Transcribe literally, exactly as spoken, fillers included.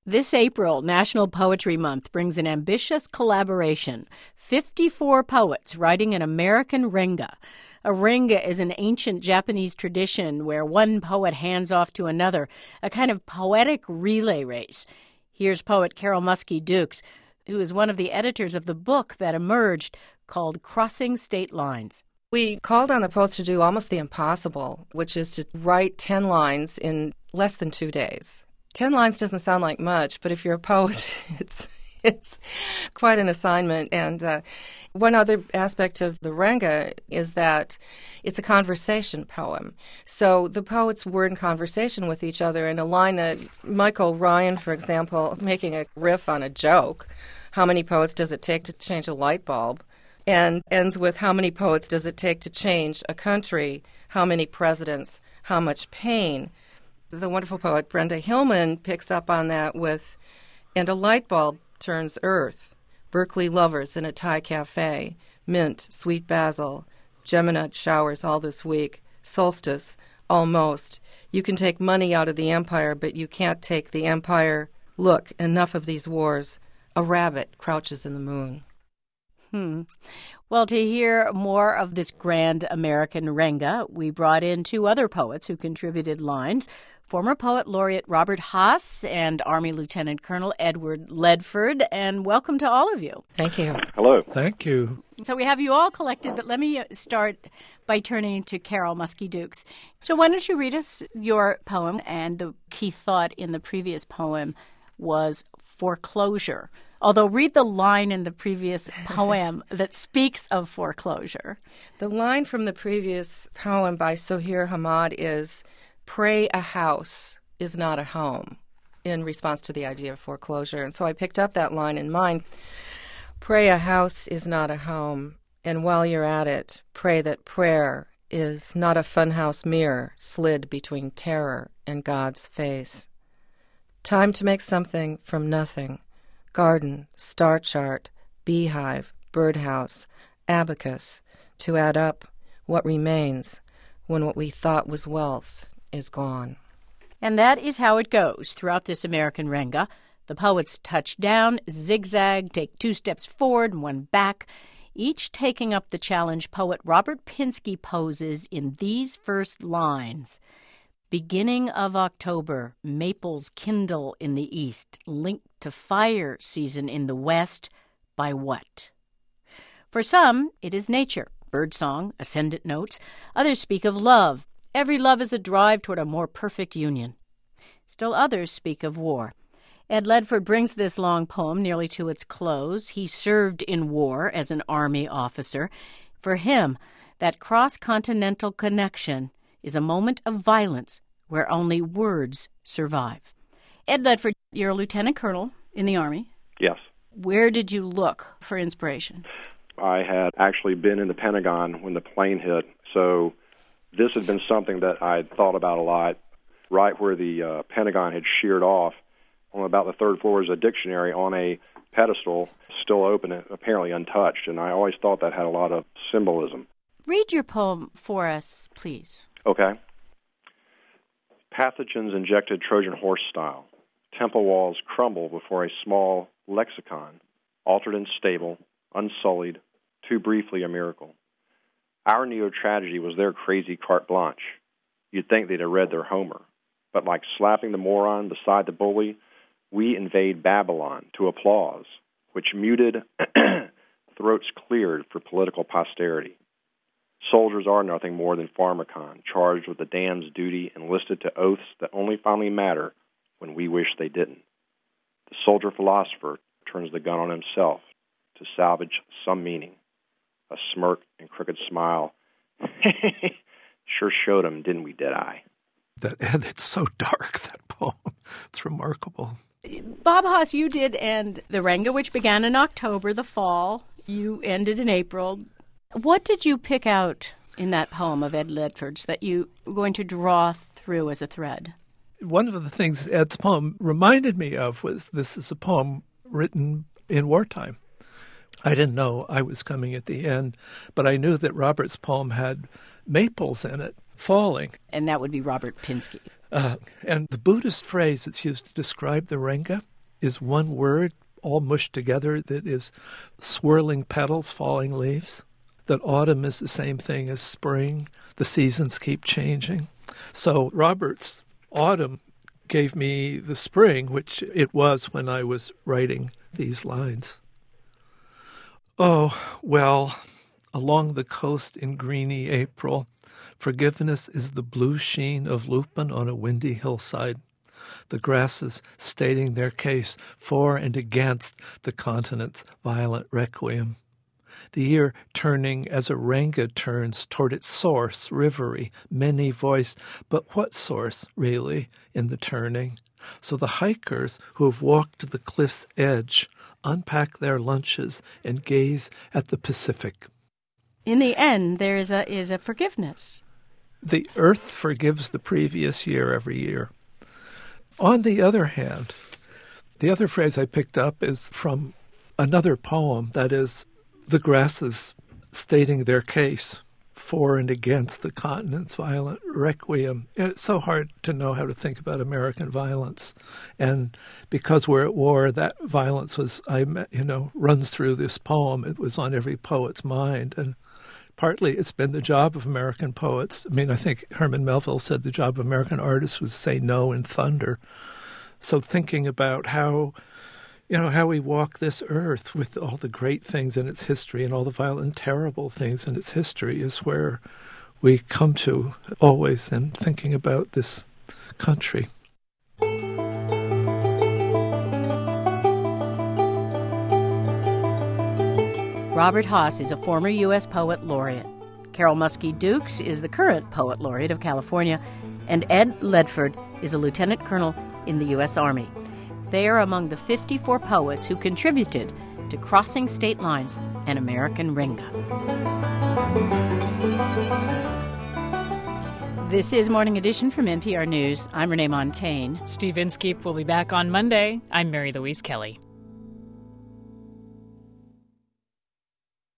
This April, National Poetry Month brings an ambitious collaboration. fifty-four poets writing an American renga. A renga is an ancient Japanese tradition where one poet hands off to another, a kind of poetic relay race. Here's poet Carol Muskie Dukes, who is one of the editors of the book that emerged called Crossing State Lines. We called on the poets to do almost the impossible, which is to write ten lines in less than two days. Ten lines doesn't sound like much, but if you're a poet, it's it's quite an assignment. And uh, one other aspect of the renga is that it's a conversation poem. So the poets were in conversation with each other, and a line that Michael Ryan, for example, making a riff on a joke, how many poets does it take to change a light bulb, and ends with how many poets does it take to change a country, how many presidents, how much pain. The wonderful poet Brenda Hillman picks up on that with, and a light bulb turns earth, Berkeley lovers in a Thai cafe, mint, sweet basil, Gemini showers all this week, solstice, almost. You can take money out of the empire, but you can't take the empire. Look, enough of these wars. A rabbit crouches in the moon. Hmm. Well, to hear more of this grand American renga, we brought in two other poets who contributed lines. Former poet laureate Robert Haas and Army Lieutenant Colonel Edward Ledford, and welcome to all of you. Thank you. Hello. Thank you. So we have you all collected, but let me start by turning to Carol Muskie Dukes. So why don't you read us your poem? And the key thought in the previous poem was foreclosure. Although read the line in the previous poem that speaks of foreclosure. The line from the previous poem by Sohair Hamad is, "Pray a house is not a home," in response to the idea of foreclosure. And so I picked up that line in mind. Pray a house is not a home, and while you're at it, pray that prayer is not a funhouse mirror slid between terror and God's face. Time to make something from nothing. Garden, star chart, beehive, birdhouse, abacus, to add up what remains when what we thought was wealth is gone. And that is how it goes throughout this American renga. The poets touch down, zigzag, take two steps forward and one back, each taking up the challenge poet Robert Pinsky poses in these first lines. Beginning of October, maples kindle in the east, linked to fire season in the west, by what? For some, it is nature, birdsong, ascendant notes. Others speak of love. Every love is a drive toward a more perfect union. Still others speak of war. Ed Ledford brings this long poem nearly to its close. He served in war as an Army officer. For him, that cross-continental connection is a moment of violence where only words survive. Ed Ledford, you're a lieutenant colonel in the Army. Yes. Where did you look for inspiration? I had actually been in the Pentagon when the plane hit, so this had been something that I'd thought about a lot. Right where the uh, Pentagon had sheared off, on about the third floor is a dictionary on a pedestal, still open, apparently untouched, and I always thought that had a lot of symbolism. Read your poem for us, please. Okay. Pathogens injected Trojan horse style. Temple walls crumble before a small lexicon, altered and stable, unsullied, too briefly a miracle. Our neo-tragedy was their crazy carte blanche. You'd think they'd have read their Homer. But like slapping the moron beside the bully, we invade Babylon to applause, which muted throats cleared for political posterity. Soldiers are nothing more than pharmacon, charged with the damn's duty, enlisted to oaths that only finally matter when we wish they didn't. The soldier philosopher turns the gun on himself to salvage some meaning. A smirk and crooked smile. Sure showed him, didn't we, Deadeye? That, and it's so dark, that poem. It's remarkable. Bob Haas, you did end the renga, which began in October, the fall. You ended in April. What did you pick out in that poem of Ed Ledford's that you were going to draw through as a thread? One of the things Ed's poem reminded me of was this is a poem written in wartime. I didn't know I was coming at the end, but I knew that Robert's poem had maples in it, falling. And that would be Robert Pinsky. Uh, and the Buddhist phrase that's used to describe the renga is one word all mushed together that is swirling petals, falling leaves, that autumn is the same thing as spring, the seasons keep changing. So Robert's autumn gave me the spring, which it was when I was writing these lines. Oh, well, along the coast in greeny April, forgiveness is the blue sheen of lupin on a windy hillside, the grasses stating their case for and against the continent's violent requiem. The year turning as a renga turns toward its source, rivery, many-voiced, but what source, really, in the turning? So the hikers who have walked to the cliff's edge unpack their lunches and gaze at the Pacific. In the end, there is a, is a forgiveness. The earth forgives the previous year every year. On the other hand, the other phrase I picked up is from another poem, that is, the grasses stating their case for and against the continent's violent requiem. It's so hard to know how to think about American violence. And because we're at war, that violence was, I you know, runs through this poem. It was on every poet's mind. And partly it's been the job of American poets. I mean, I think Herman Melville said the job of American artists was to say no in thunder. So thinking about how, you know, how we walk this earth with all the great things in its history and all the violent and terrible things in its history is where we come to always in thinking about this country. Robert Haas is a former U S Poet Laureate. Carol Muskie Dukes is the current Poet Laureate of California, and Ed Ledford is a lieutenant colonel in the U S Army. They are among the fifty-four poets who contributed to Crossing State Lines and American Renga. This is Morning Edition from N P R News. I'm Renee Montagne. Steve Inskeep will be back on Monday. I'm Mary Louise Kelly.